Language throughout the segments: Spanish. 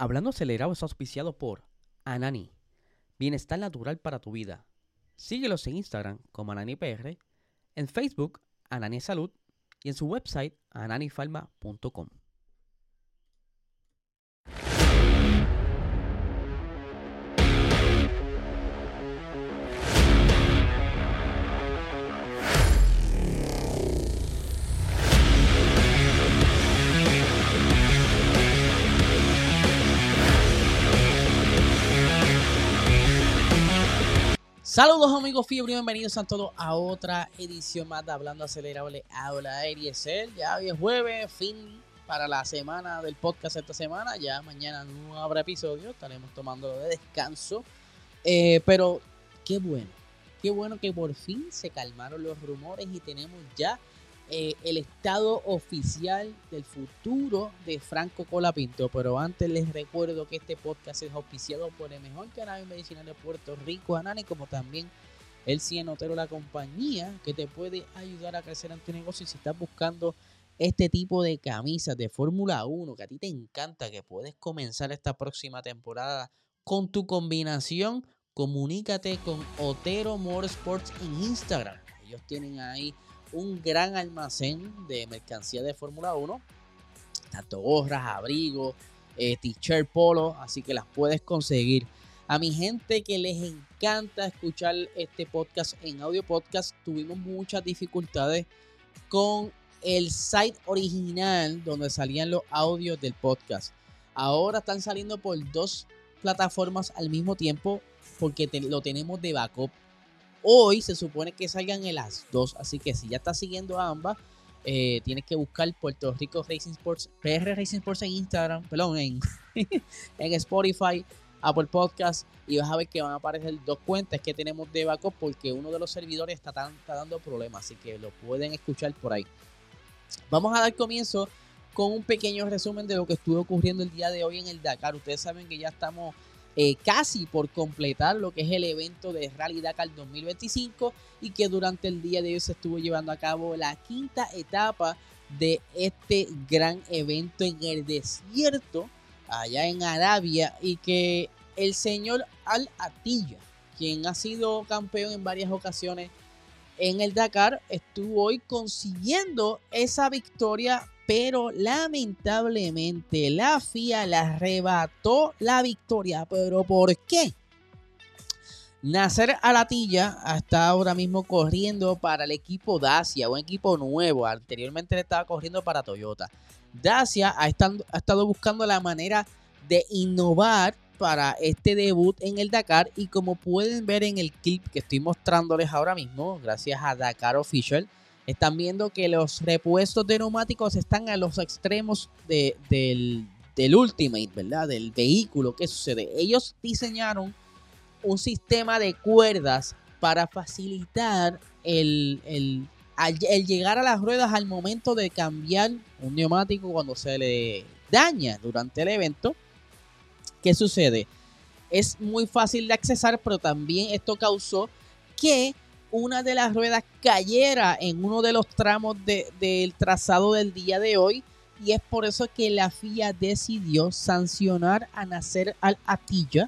Hablando Acelerado es auspiciado por Anani, bienestar natural para tu vida. Síguelos en Instagram como AnaniPR, en Facebook Anani Salud y en su website ananifarma.com. Saludos amigos fiebre, bienvenidos a todos a otra edición más de Hablando Acelerable. Habla Eriesel, ya hoy es jueves, fin para la semana del podcast esta semana. Ya mañana no habrá episodio, estaremos tomándolo de descanso. Pero qué bueno que por fin se calmaron los rumores y tenemos ya el estado oficial del futuro de Franco Colapinto. Pero antes les recuerdo que este podcast es auspiciado por el mejor cannabis medicinal de Puerto Rico, Anani, como también el Cienotero, la compañía que te puede ayudar a crecer en tu negocio. Y si estás buscando este tipo de camisas de Fórmula 1 que a ti te encanta, que puedes comenzar esta próxima temporada con tu combinación, comunícate con Otero Motorsports en Instagram. Ellos tienen ahí un gran almacén de mercancía de Fórmula 1, tanto gorras, abrigos, t-shirt, polo, así que las puedes conseguir. A mi gente que les encanta escuchar este podcast en audio podcast, tuvimos muchas dificultades con el site original donde salían los audios del podcast. Ahora están saliendo por dos plataformas al mismo tiempo porque lo tenemos de backup. Hoy se supone que salgan en las dos, así que si ya estás siguiendo a ambas, tienes que buscar Puerto Rico Racing Sports, PR Racing Sports en Instagram, en Spotify, Apple Podcast, y vas a ver que van a aparecer dos cuentas que tenemos de backup porque uno de los servidores está dando problemas, así que lo pueden escuchar por ahí. Vamos a dar comienzo con un pequeño resumen de lo que estuvo ocurriendo el día de hoy en el Dakar. Ustedes saben que ya estamos casi por completar lo que es el evento de Rally Dakar 2025 y que durante el día de hoy se estuvo llevando a cabo la quinta etapa de este gran evento en el desierto allá en Arabia, y que el señor Al Attiyah, quien ha sido campeón en varias ocasiones en el Dakar, estuvo hoy consiguiendo esa victoria, pero lamentablemente la FIA le arrebató la victoria. ¿Pero por qué? Nasser Al Attiyah está ahora mismo corriendo para el equipo Dacia, un equipo nuevo. Anteriormente le estaba corriendo para Toyota. Dacia ha estado buscando la manera de innovar para este debut en el Dakar, y como pueden ver en el clip que estoy mostrándoles ahora mismo, gracias a Dakar Official, están viendo que los repuestos de neumáticos están a los extremos del Ultimate, ¿verdad? Del vehículo. ¿Qué sucede? Ellos diseñaron un sistema de cuerdas para facilitar el llegar a las ruedas al momento de cambiar un neumático cuando se le daña durante el evento. ¿Qué sucede? Es muy fácil de accesar, pero también esto causó que una de las ruedas cayera en uno de los tramos del trazado del día de hoy, y es por eso que la FIA decidió sancionar a Nasser Al Attiyah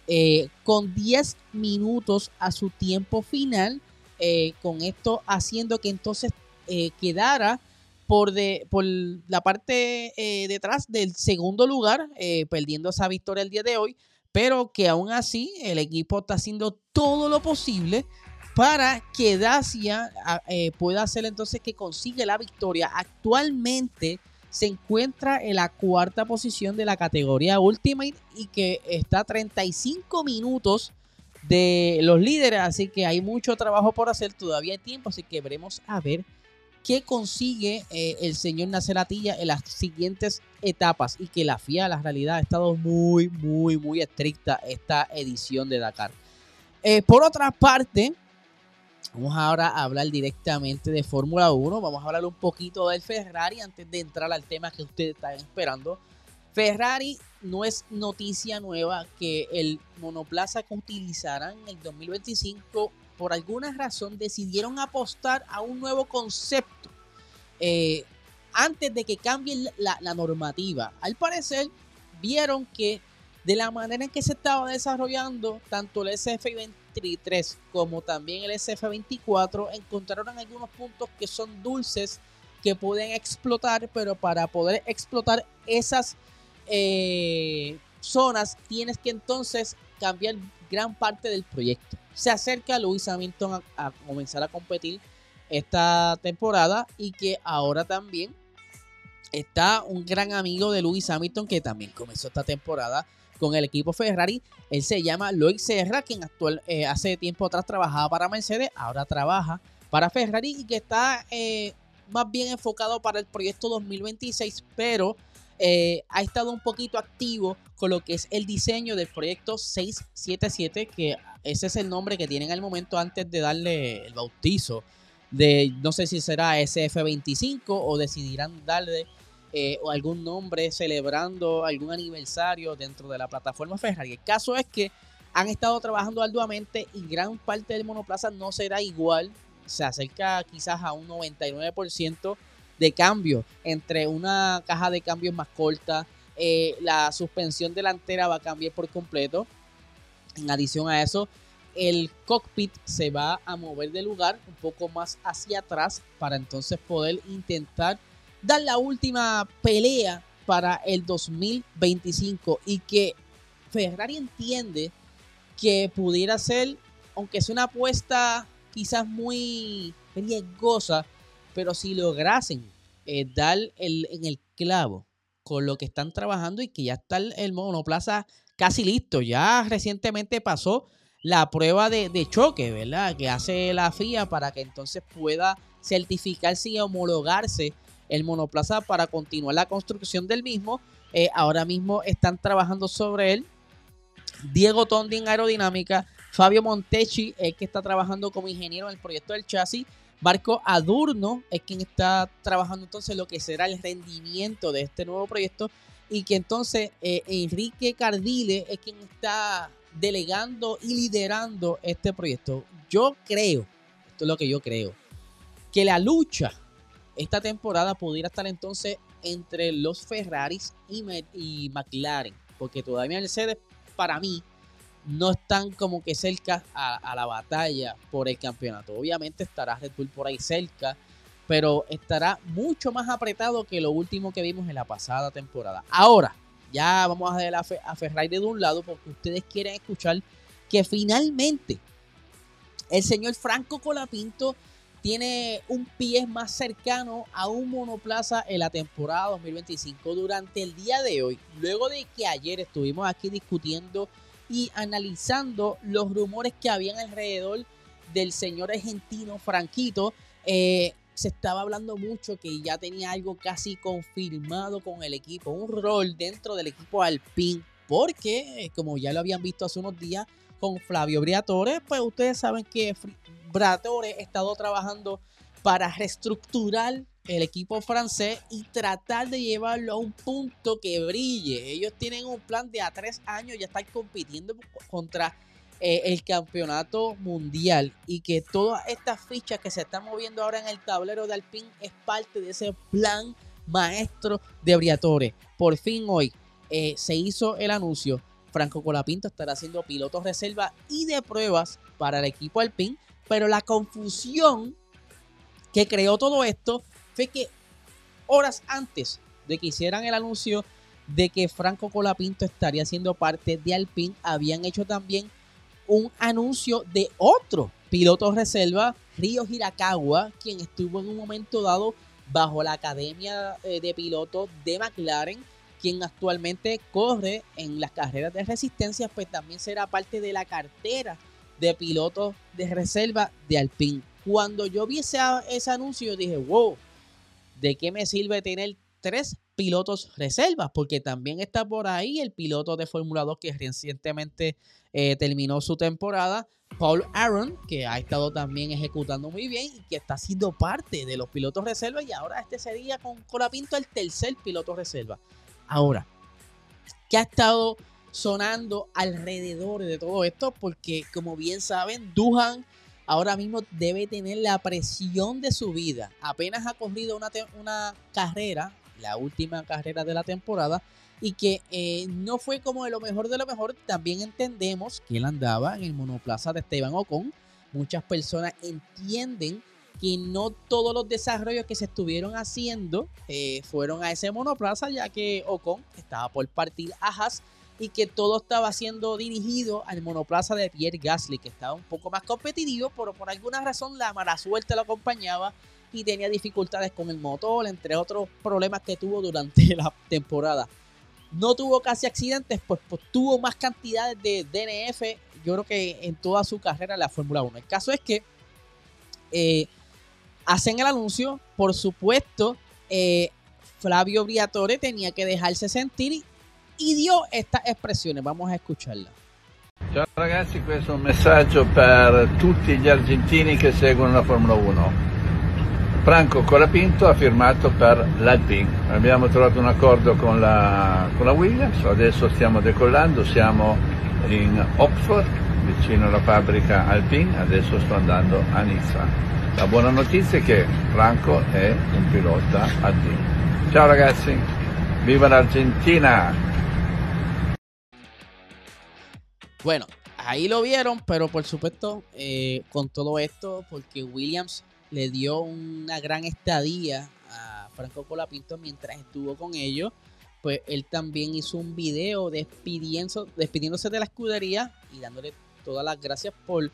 con 10 minutos a su tiempo final, con esto haciendo que entonces quedara por la parte detrás del segundo lugar, perdiendo esa victoria el día de hoy, pero que aún así el equipo está haciendo todo lo posible para que Dacia pueda hacer entonces que consiga la victoria. Actualmente se encuentra en la cuarta posición de la categoría Ultimate y que está a 35 minutos de los líderes, así que hay mucho trabajo por hacer, todavía hay tiempo, así que veremos a ver qué consigue el señor Nasser Attiyah en las siguientes etapas, y que la FIA, la realidad, ha estado muy, muy, muy estricta esta edición de Dakar. Por otra parte, vamos ahora a hablar directamente de Fórmula 1. Vamos a hablar un poquito del Ferrari antes de entrar al tema que ustedes están esperando. Ferrari, no es noticia nueva que el monoplaza que utilizarán en el 2025 por alguna razón decidieron apostar a un nuevo concepto antes de que cambie la normativa. Al parecer, vieron que de la manera en que se estaba desarrollando tanto el SF23 como también el SF24, encontraron algunos puntos que son dulces que pueden explotar, pero para poder explotar esas zonas tienes que entonces cambiar gran parte del proyecto. Se acerca Lewis Hamilton a comenzar a competir esta temporada y que ahora también está un gran amigo de Lewis Hamilton que también comenzó esta temporada con el equipo Ferrari. Él se llama Loic Serra, quien hace tiempo atrás trabajaba para Mercedes, ahora trabaja para Ferrari y que está más bien enfocado para el proyecto 2026, pero ha estado un poquito activo con lo que es el diseño del proyecto 677, que ese es el nombre que tienen al momento antes de darle el bautizo de, no sé si será SF25 o decidirán darle algún nombre celebrando algún aniversario dentro de la plataforma Ferrari. El caso es que han estado trabajando arduamente y gran parte del monoplaza no será igual. Se acerca quizás a un 99% de cambio entre una caja de cambios más corta. La suspensión delantera va a cambiar por completo. En adición a eso, el cockpit se va a mover de lugar un poco más hacia atrás para entonces poder intentar dar la última pelea para el 2025 y que Ferrari entiende que pudiera ser, aunque sea una apuesta quizás muy riesgosa, pero si lograsen dar en el clavo con lo que están trabajando y que ya está el monoplaza casi listo. Ya recientemente pasó la prueba de choque, ¿verdad? Que hace la FIA para que entonces pueda certificarse y homologarse el monoplaza para continuar la construcción del mismo. Ahora mismo están trabajando sobre él Diego Tondi en aerodinámica, Fabio Montecchi es que está trabajando como ingeniero en el proyecto del chasis, Marco Adurno es quien está trabajando entonces lo que será el rendimiento de este nuevo proyecto y que entonces Enrique Cardile es quien está delegando y liderando este proyecto. Yo creo, esto es lo que yo creo, que la lucha esta temporada pudiera estar entonces entre los Ferraris y McLaren, porque todavía Mercedes para mí no están como que cerca a la batalla por el campeonato. Obviamente estará Red Bull por ahí cerca, pero estará mucho más apretado que lo último que vimos en la pasada temporada. Ahora, ya vamos a dejar a Ferrari de un lado porque ustedes quieren escuchar que finalmente el señor Franco Colapinto tiene un pie más cercano a un monoplaza en la temporada 2025 durante el día de hoy. Luego de que ayer estuvimos aquí discutiendo y analizando los rumores que habían alrededor del señor argentino Franquito, se estaba hablando mucho que ya tenía algo casi confirmado con el equipo, un rol dentro del equipo Alpine, porque como ya lo habían visto hace unos días con Flavio Briatore, pues ustedes saben que Briatore ha estado trabajando para reestructurar el equipo francés y tratar de llevarlo a un punto que brille. Ellos tienen un plan de a 3 años ya estar compitiendo contra el campeonato mundial y que todas estas fichas que se están moviendo ahora en el tablero de Alpine es parte de ese plan maestro de Briatore. Por fin hoy se hizo el anuncio. Franco Colapinto estará haciendo pilotos reserva y de pruebas para el equipo Alpine, pero la confusión que creó todo esto fue que horas antes de que hicieran el anuncio de que Franco Colapinto estaría siendo parte de Alpine, habían hecho también un anuncio de otro piloto reserva, Ryo Hirakawa, quien estuvo en un momento dado bajo la academia de pilotos de McLaren, quien actualmente corre en las carreras de resistencia, pues también será parte de la cartera de pilotos de reserva de Alpine. Cuando yo vi ese anuncio, yo dije, wow, ¿de qué me sirve tener 3 pilotos reservas? Porque también está por ahí el piloto de Fórmula 2 que recientemente terminó su temporada, Paul Aron, que ha estado también ejecutando muy bien y que está siendo parte de los pilotos reservas, y ahora este sería con Colapinto el tercer piloto reserva. Ahora, ¿qué ha estado sonando alrededor de todo esto? Porque como bien saben, Duhan ahora mismo debe tener la presión de su vida. Apenas ha corrido una carrera, la última carrera de la temporada, y que no fue como de lo mejor de lo mejor. También entendemos que él andaba en el monoplaza de Esteban Ocon. Muchas personas entienden que no todos los desarrollos que se estuvieron haciendo fueron a ese monoplaza, ya que Ocon estaba por partir a Haas y que todo estaba siendo dirigido al monoplaza de Pierre Gasly, que estaba un poco más competitivo, pero por alguna razón la mala suerte lo acompañaba y tenía dificultades con el motor, entre otros problemas que tuvo durante la temporada. No tuvo casi accidentes, pues tuvo más cantidades de DNF, yo creo que en toda su carrera en la Fórmula 1. El caso es que hacen el anuncio, por supuesto, Flavio Briatore tenía que dejarse sentir y dio estas expresiones. Vamos a escucharla. Ciao ragazzi, questo è un messaggio per tutti gli argentini che seguono la Formula 1. Franco Colapinto ha firmato per l'Alpine. Abbiamo trovato un accordo con la Williams, adesso stiamo decollando, siamo in Oxford, vicino alla fabbrica Alpine, adesso sto andando a Nizza. La buona notizia è che Franco è un pilota Alpine. Ciao ragazzi, viva l'Argentina! Bueno, ahí lo vieron, pero por supuesto, con todo esto, porque Williams le dio una gran estadía a Franco Colapinto mientras estuvo con ellos, pues él también hizo un video despidiéndose de la escudería y dándole todas las gracias por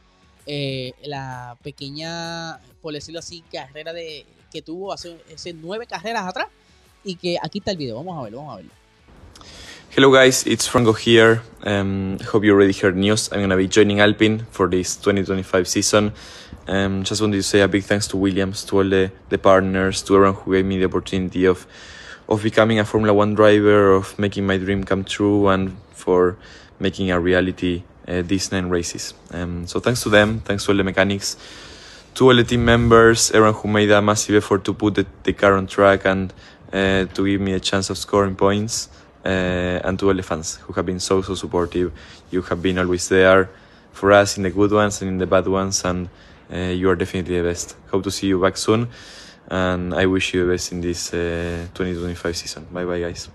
la pequeña, por decirlo así, carrera que tuvo hace 9 carreras atrás, y que aquí está el video. Vamos a verlo. Hello guys, it's Franco here. Hope you already heard news. I'm going to be joining Alpine for this 2025 season. Just wanted to say a big thanks to Williams, to all the partners, to everyone who gave me the opportunity of becoming a Formula 1 driver, of making my dream come true, and for making a reality these 9 races. So thanks to them, thanks to all the mechanics, to all the team members, everyone who made a massive effort to put the car on track and to give me a chance of scoring points. And to all the fans who have been so supportive. You have been always there for us in the good ones and in the bad ones, and you are definitely the best. Hope to see you back soon, and I wish you the best in this 2025 season. Bye bye guys.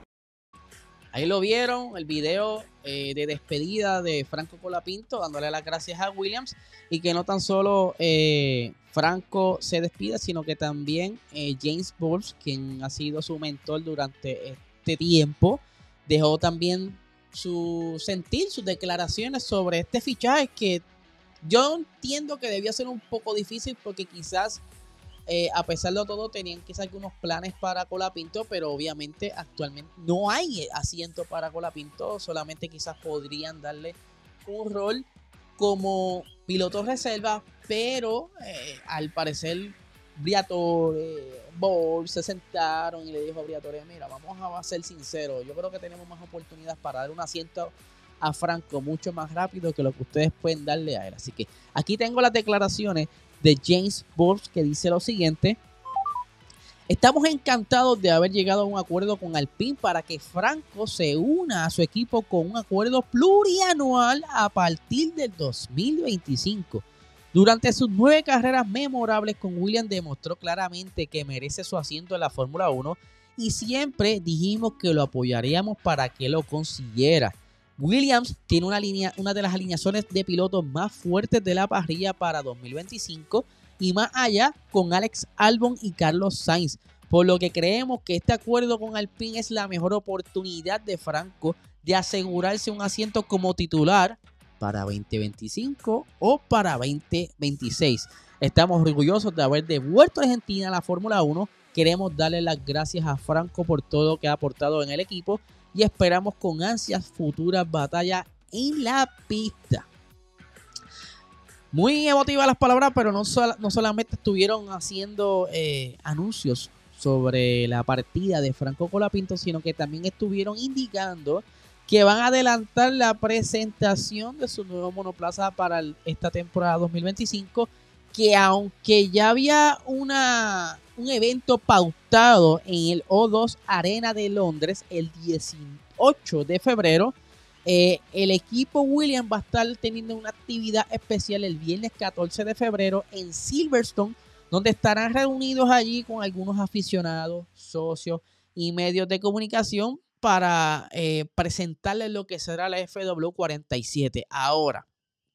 Ahí lo vieron, el video de despedida de Franco Colapinto, dándole las gracias a Williams, y que no tan solo Franco se despida, sino que también James Bowles, quien ha sido su mentor durante tiempo, dejó también sus declaraciones sobre este fichaje, que yo entiendo que debía ser un poco difícil, porque quizás a pesar de todo tenían quizás algunos planes para Colapinto, pero obviamente actualmente no hay asiento para Colapinto, solamente quizás podrían darle un rol como piloto reserva, pero al parecer Briatore, Bowles se sentaron y le dijo a Briatore: mira, vamos a ser sinceros, yo creo que tenemos más oportunidades para dar un asiento a Franco mucho más rápido que lo que ustedes pueden darle a él. Así que aquí tengo las declaraciones de James Bowles, que dice lo siguiente: estamos encantados de haber llegado a un acuerdo con Alpine para que Franco se una a su equipo con un acuerdo plurianual a partir del 2025. Durante sus 9 carreras memorables con Williams demostró claramente que merece su asiento en la Fórmula 1 y siempre dijimos que lo apoyaríamos para que lo consiguiera. Williams tiene una de las alineaciones de pilotos más fuertes de la parrilla para 2025 y más allá, con Alex Albon y Carlos Sainz, por lo que creemos que este acuerdo con Alpine es la mejor oportunidad de Franco de asegurarse un asiento como titular para 2025 o para 2026. Estamos orgullosos de haber devuelto a Argentina a la Fórmula 1. Queremos darle las gracias a Franco por todo lo que ha aportado en el equipo y esperamos con ansias futuras batallas en la pista. Muy emotivas las palabras, pero no solamente estuvieron haciendo anuncios sobre la partida de Franco Colapinto, sino que también estuvieron indicando que van a adelantar la presentación de su nuevo monoplaza para esta temporada 2025, que aunque ya había un evento pautado en el O2 Arena de Londres el 18 de febrero, el equipo Williams va a estar teniendo una actividad especial el viernes 14 de febrero en Silverstone, donde estarán reunidos allí con algunos aficionados, socios y medios de comunicación para presentarles lo que será la FW47. Ahora,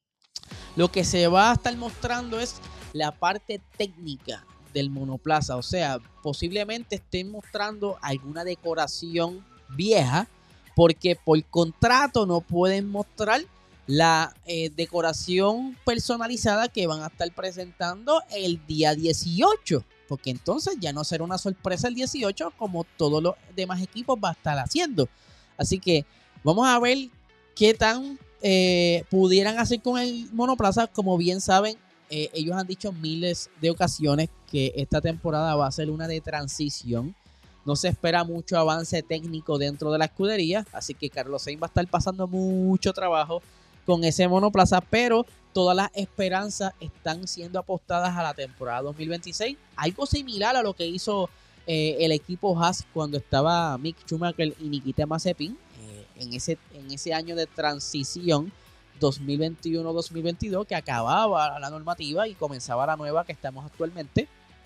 lo que se va a estar mostrando es la parte técnica del monoplaza. O sea, posiblemente estén mostrando alguna decoración vieja, porque por contrato no pueden mostrar la decoración personalizada que van a estar presentando el día 18. Porque entonces ya no será una sorpresa el 18 como todos los demás equipos va a estar haciendo. Así que vamos a ver qué tan pudieran hacer con el monoplaza. Como bien saben, ellos han dicho miles de ocasiones que esta temporada va a ser una de transición. No se espera mucho avance técnico dentro de la escudería. Así que Carlos Sainz va a estar pasando mucho trabajo con ese monoplaza, pero todas las esperanzas están siendo apostadas a la temporada 2026. Algo similar a lo que hizo el equipo Haas cuando estaba Mick Schumacher y Nikita Mazepin en ese año de transición 2021-2022, que acababa la normativa y comenzaba la nueva que estamos actualmente,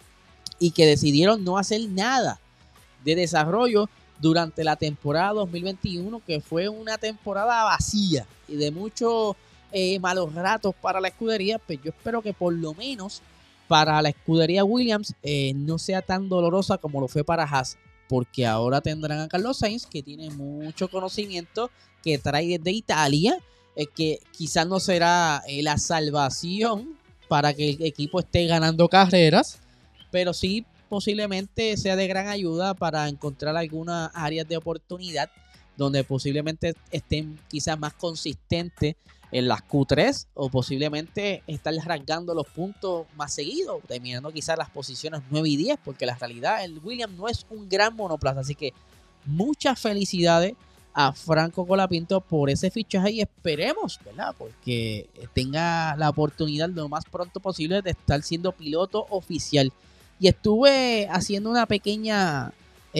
y que decidieron no hacer nada de desarrollo durante la temporada 2021, que fue una temporada vacía y de muchos malos ratos para la escudería. Pues yo espero que por lo menos para la escudería Williams no sea tan dolorosa como lo fue para Haas, porque ahora tendrán a Carlos Sainz, que tiene mucho conocimiento, que trae desde Italia, que quizás no será la salvación para que el equipo esté ganando carreras, pero sí posiblemente sea de gran ayuda para encontrar algunas áreas de oportunidad donde posiblemente estén quizás más consistentes en las Q3, o posiblemente estar rasgando los puntos más seguidos, terminando quizás las posiciones 9 y 10, porque la realidad el Williams no es un gran monoplaza. Así que muchas felicidades a Franco Colapinto por ese fichaje, y esperemos, ¿verdad?, porque tenga la oportunidad lo más pronto posible de estar siendo piloto oficial. Y estuve haciendo una pequeña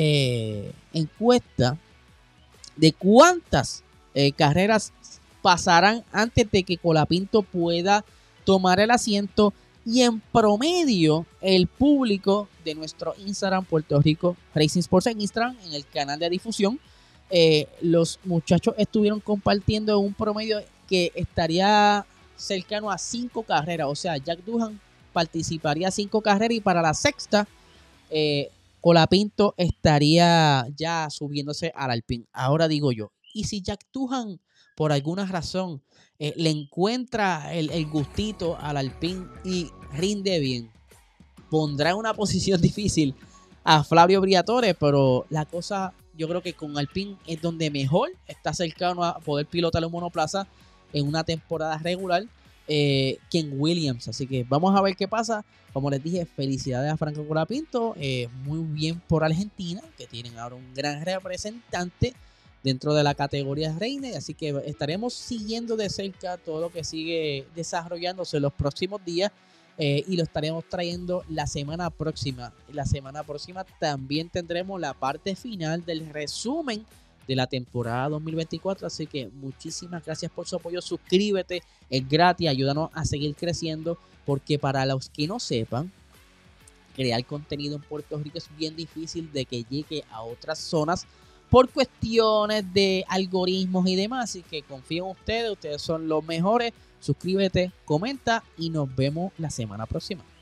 encuesta de cuántas carreras pasarán antes de que Colapinto pueda tomar el asiento, y en promedio el público de nuestro Instagram, Puerto Rico Racing Sports en Instagram, en el canal de difusión, los muchachos estuvieron compartiendo un promedio que estaría cercano a 5 carreras. O sea, Jack Doohan participaría 5 carreras, y para la sexta Colapinto estaría ya subiéndose al Alpine. Ahora digo yo, ¿y si Jack Doohan por alguna razón le encuentra el gustito al Alpine y rinde bien? Pondrá en una posición difícil a Flavio Briatore, pero la cosa, yo creo que con Alpine es donde mejor está cercano a poder pilotar un monoplaza en una temporada regular que en Williams. Así que vamos a ver qué pasa. Como les dije, felicidades a Franco Colapinto, muy bien por Argentina, que tienen ahora un gran representante dentro de la categoría reina. Así que estaremos siguiendo de cerca todo lo que sigue desarrollándose en los próximos días, y lo estaremos trayendo la semana próxima. La semana próxima también tendremos la parte final del resumen de la temporada 2024. Así que muchísimas gracias por su apoyo. Suscríbete, es gratis, ayúdanos a seguir creciendo, porque para los que no sepan, crear contenido en Puerto Rico es bien difícil de que llegue a otras zonas por cuestiones de algoritmos y demás. Así que confío en ustedes son los mejores. Suscríbete, comenta, y nos vemos la semana próxima.